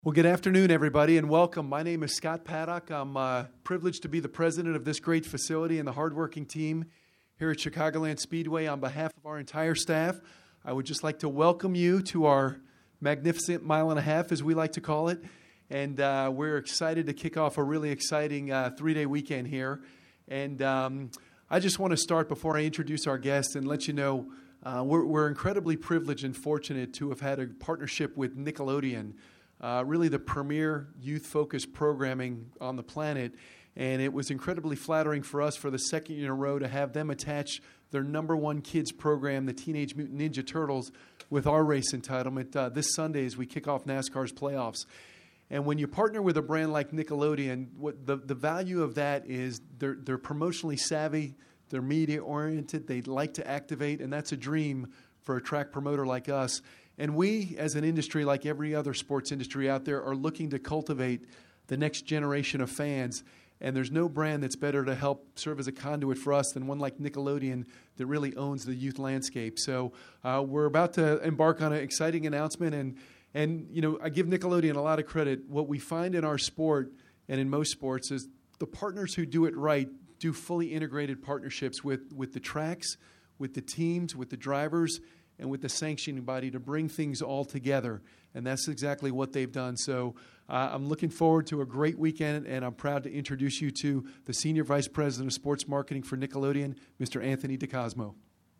Well, good afternoon, everybody, and welcome. My name is Scott Paddock. I'm privileged to be the president of this great facility and the hardworking team here at Chicagoland Speedway. On behalf of our entire staff, I would just like to welcome you to our magnificent mile and a half, as we like to call it. And we're excited to kick off a really exciting three-day weekend here. And I just want to start before I introduce our guests and let you know we're incredibly privileged and fortunate to have had a partnership with Nickelodeon. Really the premier youth-focused programming on the planet. And it was incredibly flattering for us for the second year in a row to have them attach their number one kids program, the Teenage Mutant Ninja Turtles, with our race entitlement this Sunday as we kick off NASCAR's playoffs. And when you partner with a brand like Nickelodeon, what the value of that is they're promotionally savvy, they're media-oriented, they like to activate, and that's a dream for a track promoter like us. And we, as an industry, like every other sports industry out there, are looking to cultivate the next generation of fans. And there's no brand that's better to help serve as a conduit for us than one like Nickelodeon that really owns the youth landscape. So we're about to embark on an exciting announcement. And you know, I give Nickelodeon a lot of credit. What we find in our sport and in most sports is the partners who do it right do fully integrated partnerships with the tracks, with the teams, with the drivers, and with the sanctioning body to bring things all together. And that's exactly what they've done. So I'm looking forward to a great weekend, and I'm proud to introduce you to the Senior Vice President of Sports Marketing for Nickelodeon, Mr. Anthony DeCosmo.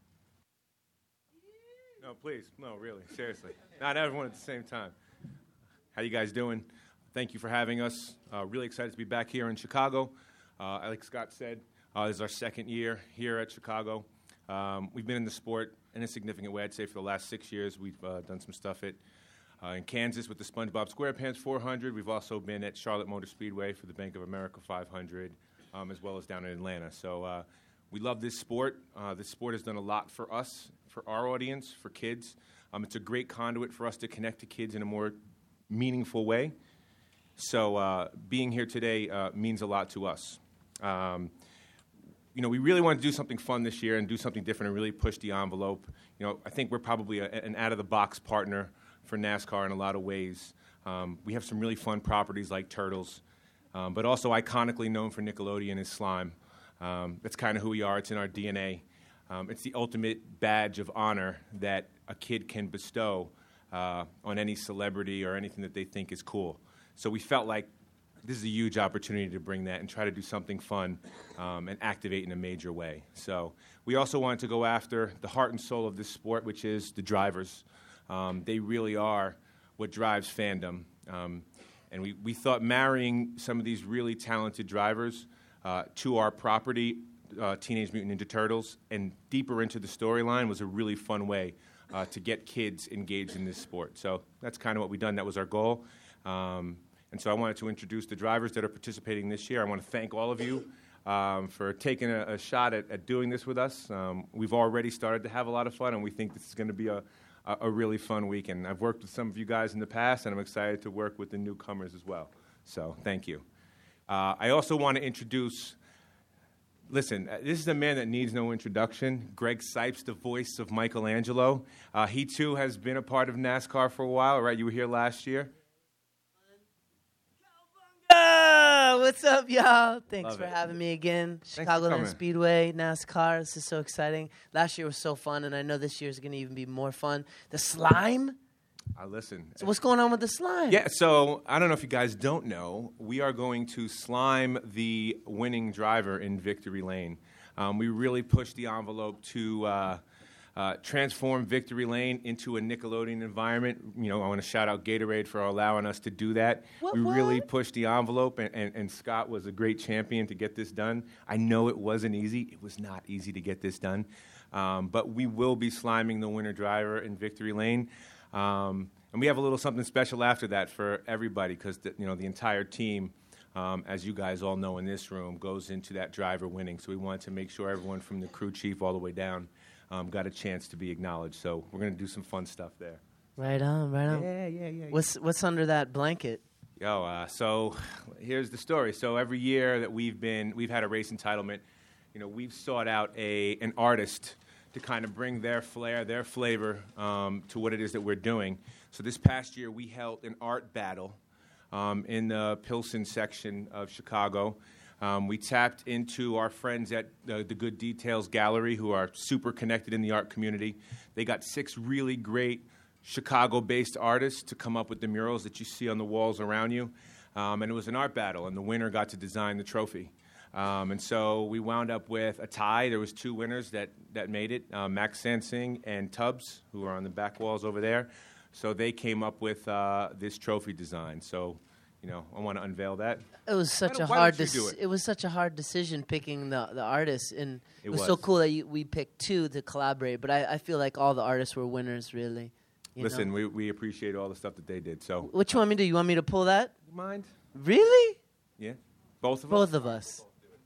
No, please. No, really. Seriously. Not everyone at the same time. How you guys doing? Thank you for having us. Really excited to be back here in Chicago. Like Scott said, this is our second year here at Chicago. We've been in the sport in a significant way. I'd say for the last 6 years, we've done some stuff in Kansas with the SpongeBob SquarePants 400. We've also been at Charlotte Motor Speedway for the Bank of America 500, as well as down in Atlanta. So we love this sport. This sport has done a lot for us, for our audience, for kids. It's a great conduit for us to connect to kids in a more meaningful way. So being here today means a lot to us. You know, we really want to do something fun this year and do something different and really push the envelope. You know, I think we're probably an out-of-the-box partner for NASCAR in a lot of ways. We have some really fun properties like Turtles, but also iconically known for Nickelodeon is Slime. That's kind of who we are. It's in our DNA. It's the ultimate badge of honor that a kid can bestow on any celebrity or anything that they think is cool. So we felt like this is a huge opportunity to bring that and try to do something fun and activate in a major way. So we also wanted to go after the heart and soul of this sport, which is the drivers. They really are what drives fandom. And we thought marrying some of these really talented drivers to our property, Teenage Mutant Ninja Turtles, and deeper into the storyline was a really fun way to get kids engaged in this sport. So that's kind of what we've done. That was our goal. And so I wanted to introduce the drivers that are participating this year. I want to thank all of you for taking a shot at doing this with us. We've already started to have a lot of fun, and we think this is going to be a really fun weekend. I've worked with some of you guys in the past, and I'm excited to work with the newcomers as well. So thank you. I also want to introduce, listen, this is a man that needs no introduction, Greg Sipes, the voice of Michelangelo. He, too, has been a part of NASCAR for a while, right? You were here last year. What's up, y'all? Thanks for having me again. Chicagoland Speedway, NASCAR. This is so exciting. Last year was so fun, and I know this year is going to even be more fun. The slime? Listen. So what's going on with the slime? Yeah, so I don't know if you guys don't know, we are going to slime the winning driver in Victory Lane. We really pushed the envelope to transform Victory Lane into a Nickelodeon environment. You know, I want to shout out Gatorade for allowing us to do that. We really pushed the envelope, and Scott was a great champion to get this done. I know it wasn't easy. It was not easy to get this done. But we will be sliming the winner driver in Victory Lane. And we have a little something special after that for everybody because, the entire team, as you guys all know in this room, goes into that driver winning. So we wanted to make sure everyone from the crew chief all the way down got a chance to be acknowledged. So we're going to do some fun stuff there. Right on, right on. Yeah. What's under that blanket? So here's the story. So every year that we've had a race entitlement, we've sought out an artist to kind of bring their flair, their flavor to what it is that we're doing. So this past year we held an art battle in the Pilsen section of Chicago. We tapped into our friends at the Good Details Gallery, who are super connected in the art community. They got 6 really great Chicago-based artists to come up with the murals that you see on the walls around you. And it was an art battle, and the winner got to design the trophy. And so we wound up with a tie. There was 2 winners that made it, Max Sansing and Tubbs, who are on the back walls over there. So they came up with this trophy design. So, I want to unveil that. It was such a hard decision picking the artists, and it was so cool that we picked 2 to collaborate. But I feel like all the artists were winners, really. Listen, we appreciate all the stuff that they did. So, what you want me to do? You want me to pull that? You mind? Really? Yeah. Both of us. Both of us.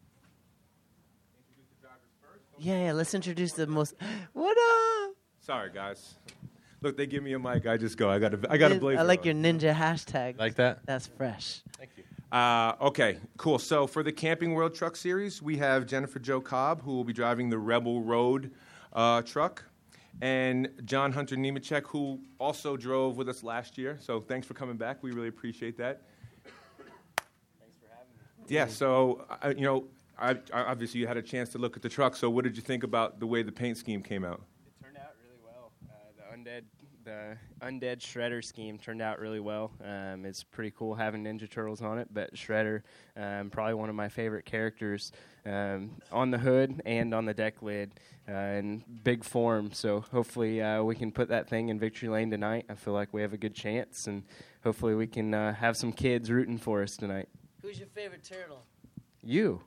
Yeah, let's introduce the most. What up? Sorry, guys. Look, they give me a mic. I just go. I got a blazer. I like your ninja hashtag. Like that? That's fresh. Thank you. Okay, cool. So for the Camping World Truck Series, we have Jennifer Jo Cobb, who will be driving the Rebel Road truck, and John Hunter Nemechek, who also drove with us last year. So thanks for coming back. We really appreciate that. Thanks for having me. Yeah. So I obviously you had a chance to look at the truck. So what did you think about the way the paint scheme came out? It turned out really well. The undead Shredder scheme turned out really well. It's pretty cool having Ninja Turtles on it, but Shredder, probably one of my favorite characters on the hood and on the deck lid in big form. So hopefully we can put that thing in victory lane tonight. I feel like we have a good chance, and hopefully we can have some kids rooting for us tonight. Who's your favorite turtle? You.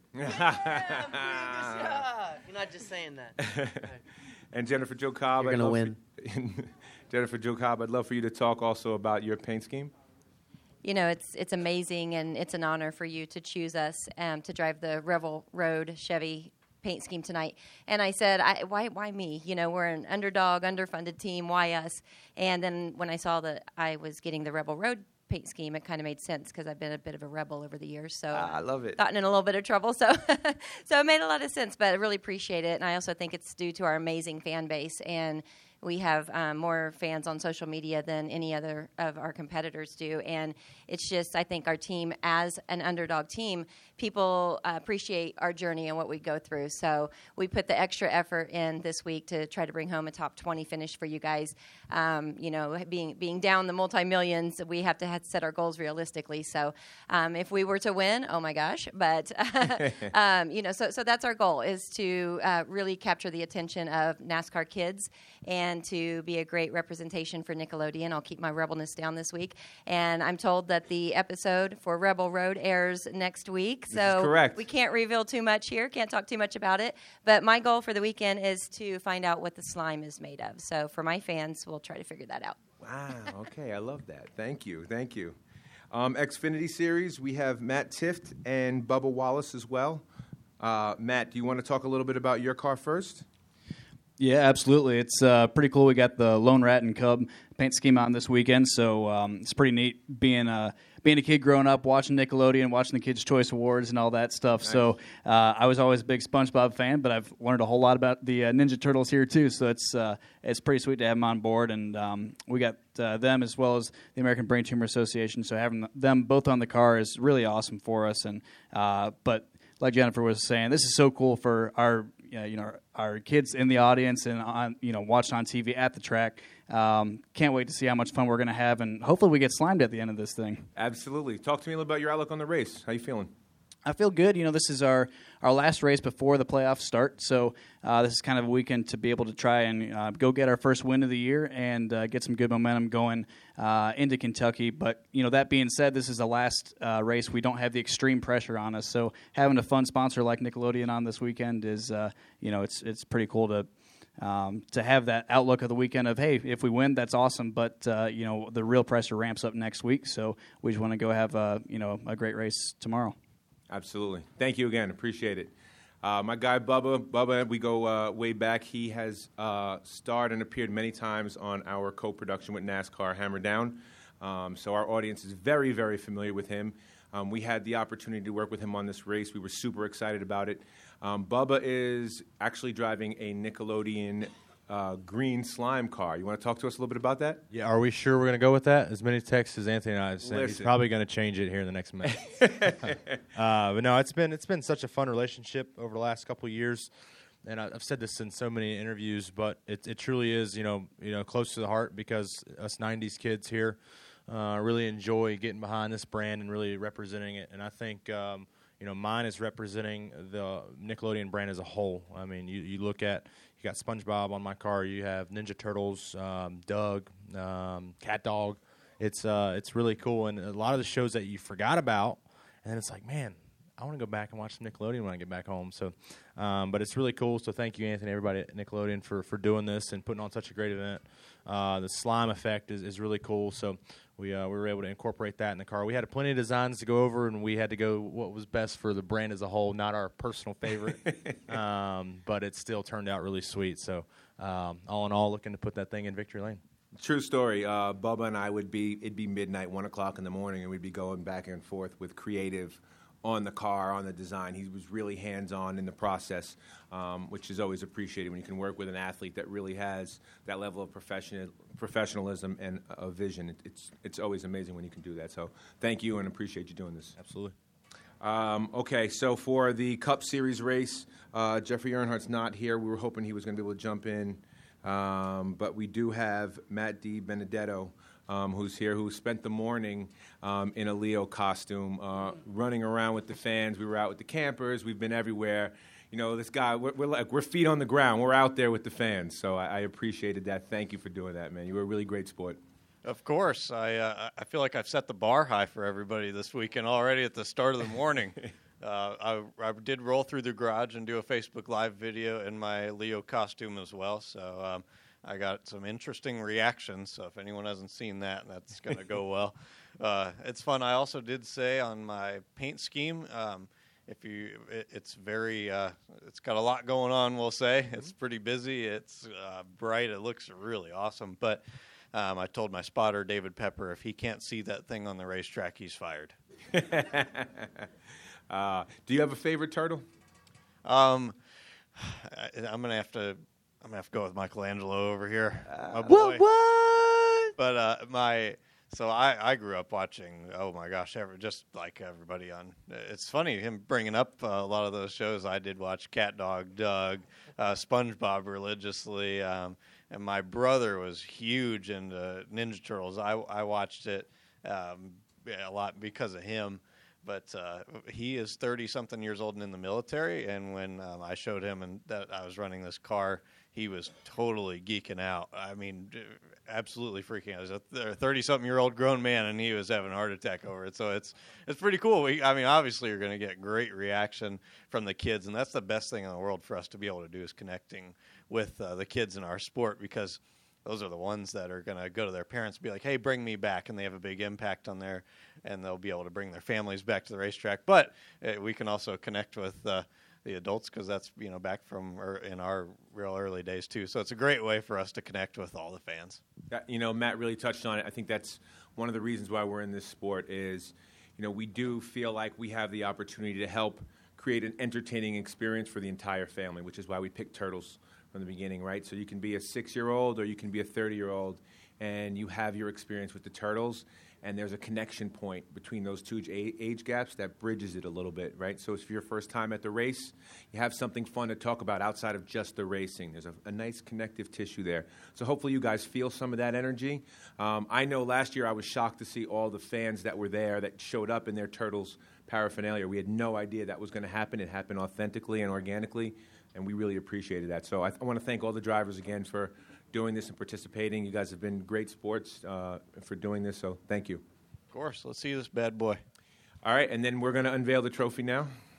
Yeah, you're not just saying that. And Jennifer Jo Cobb, you're going to win. Jennifer Jo Cobb, I'd love for you to talk also about your paint scheme. It's amazing, and it's an honor for you to choose us to drive the Rebel Road Chevy paint scheme tonight. And I said, why me? We're an underdog, underfunded team. Why us? And then when I saw that I was getting the Rebel Road paint scheme, it kind of made sense because I've been a bit of a rebel over the years. So I love it. Gotten in a little bit of trouble. So so it made a lot of sense, but I really appreciate it. And I also think it's due to our amazing fan base, and we have more fans on social media than any other of our competitors do. And it's just, I think our team, as an underdog team, people appreciate our journey and what we go through. So we put the extra effort in this week to try to bring home a top 20 finish for you guys. Being down the multi-millions, we have to set our goals realistically. So if we were to win, oh my gosh. But, so that's our goal, is to really capture the attention of NASCAR kids and to be a great representation for Nickelodeon. I'll keep my rebelness down this week. And I'm told that the episode for Rebel Road airs next week. So correct. We can't reveal too much here, can't talk too much about it. But my goal for the weekend is to find out what the slime is made of. So for my fans, we'll try to figure that out. Wow, okay, I love that. Thank you. Xfinity Series, we have Matt Tifft and Bubba Wallace as well. Matt, do you want to talk a little bit about your car first? Yeah, absolutely. It's pretty cool. We got the Lone Rat and Cub paint scheme on this weekend, so it's pretty neat being a kid growing up, watching Nickelodeon, watching the Kids' Choice Awards and all that stuff. Nice. So I was always a big SpongeBob fan, but I've learned a whole lot about the Ninja Turtles here too. So it's pretty sweet to have them on board, and we got them as well as the American Brain Tumor Association. So having them both on the car is really awesome for us. And but like Jennifer was saying, this is so cool for our kids in the audience and on watching on TV at the track. Can't wait to see how much fun we're going to have, and hopefully we get slimed at the end of this thing. Absolutely. Talk to me a little about your outlook on the race. How you feeling? I feel good. This is our last race before the playoffs start, so this is kind of a weekend to be able to try and go get our first win of the year and get some good momentum going into Kentucky. But, that being said, this is the last race. We don't have the extreme pressure on us, so having a fun sponsor like Nickelodeon on this weekend is, it's pretty cool to have that outlook of the weekend of, hey, if we win, that's awesome, but the real pressure ramps up next week, so we just want to go have a great race tomorrow. Absolutely. Thank you again. Appreciate it. My guy Bubba, we go way back. He has starred and appeared many times on our co-production with NASCAR, Hammer Down. So our audience is very, very familiar with him. We had the opportunity to work with him on this race. We were super excited about it. Bubba is actually driving a Nickelodeon green slime car. You want to talk to us a little bit about that? Yeah, are we sure we're going to go with that? As many texts as Anthony and I have sent, he's probably going to change it here in the next minute. But no, it's been such a fun relationship over the last couple of years, and I've said this in so many interviews, but it truly is close to the heart, because us '90s kids here really enjoy getting behind this brand and really representing it. And I think mine is representing the Nickelodeon brand as a whole. I mean, you look at, you got SpongeBob on my car, you have Ninja Turtles, Doug, Cat Dog. It's really cool, and a lot of the shows that you forgot about, and then it's like, man, I want to go back and watch some Nickelodeon when I get back home. So, but it's really cool. So thank you, Anthony, everybody at Nickelodeon for doing this and putting on such a great event. The slime effect is really cool. So we were able to incorporate that in the car. We had plenty of designs to go over, and we had to go what was best for the brand as a whole, not our personal favorite. But it still turned out really sweet. So all in all, looking to put that thing in victory lane. True story. Bubba and I it'd be midnight, 1 o'clock in the morning, and we'd be going back and forth with creative on the car, on the design. He was really hands-on in the process, which is always appreciated when you can work with an athlete that really has that level of professionalism and a vision. It's always amazing when you can do that. So thank you, and appreciate you doing this. Absolutely. Okay, so for the Cup Series race, Jeffrey Earnhardt's not here. We were hoping he was going to be able to jump in, but we do have Matt DiBenedetto, who's here, who spent the morning in a Leo costume, running around with the fans. We were out with the campers. We've been everywhere. You know, this guy, we're feet on the ground. We're out there with the fans. So I appreciated that. Thank you for doing that, man. You were a really great sport. Of course. I feel like I've set the bar high for everybody this weekend already at the start of the morning. I did roll through the garage and do a Facebook Live video in my Leo costume as well. So I got some interesting reactions, so if anyone hasn't seen that, that's going to go well. It's fun. I also did say on my paint scheme, it's got a lot going on, we'll say. It's pretty busy. It's bright. It looks really awesome. But I told my spotter, David Pepper, if he can't see that thing on the racetrack, he's fired. Do you have a favorite turtle? I'm gonna have to go with Michelangelo over here. My boy. What? But I grew up watching. Oh my gosh, just like everybody on. It's funny him bringing up a lot of those shows. I did watch Cat Dog, Doug, SpongeBob religiously, and my brother was huge into Ninja Turtles. I watched it a lot because of him. But he is 30-something years old and in the military, and when I showed him and that I was running this car, he was totally geeking out. I mean, absolutely freaking out. He was a 30-something-year-old grown man, and he was having a heart attack over it. So it's pretty cool. Obviously, you're going to get great reaction from the kids, and that's the best thing in the world for us to be able to do is connecting with the kids in our sport, because those are the ones that are going to go to their parents and be like, hey, bring me back. And they have a big impact on and they'll be able to bring their families back to the racetrack. But we can also connect with the adults, because that's, back from in our real early days too. So it's a great way for us to connect with all the fans. Matt really touched on it. I think that's one of the reasons why we're in this sport is, we do feel like we have the opportunity to help create an entertaining experience for the entire family, which is why we picked Turtles from the beginning, right? So you can be a 6-year-old or you can be a 30-year-old, and you have your experience with the Turtles, and there's a connection point between those two age gaps that bridges it a little bit, right? So it's your first time at the race, you have something fun to talk about outside of just the racing. There's a nice connective tissue there. So hopefully you guys feel some of that energy. I know last year I was shocked to see all the fans that were there that showed up in their Turtles paraphernalia. We had no idea that was going to happen. It happened authentically and organically, and we really appreciated that. So I want to thank all the drivers again for doing this and participating. You guys have been great sports for doing this, so thank you. Of course. Let's see this bad boy. All right, and then we're going to unveil the trophy now.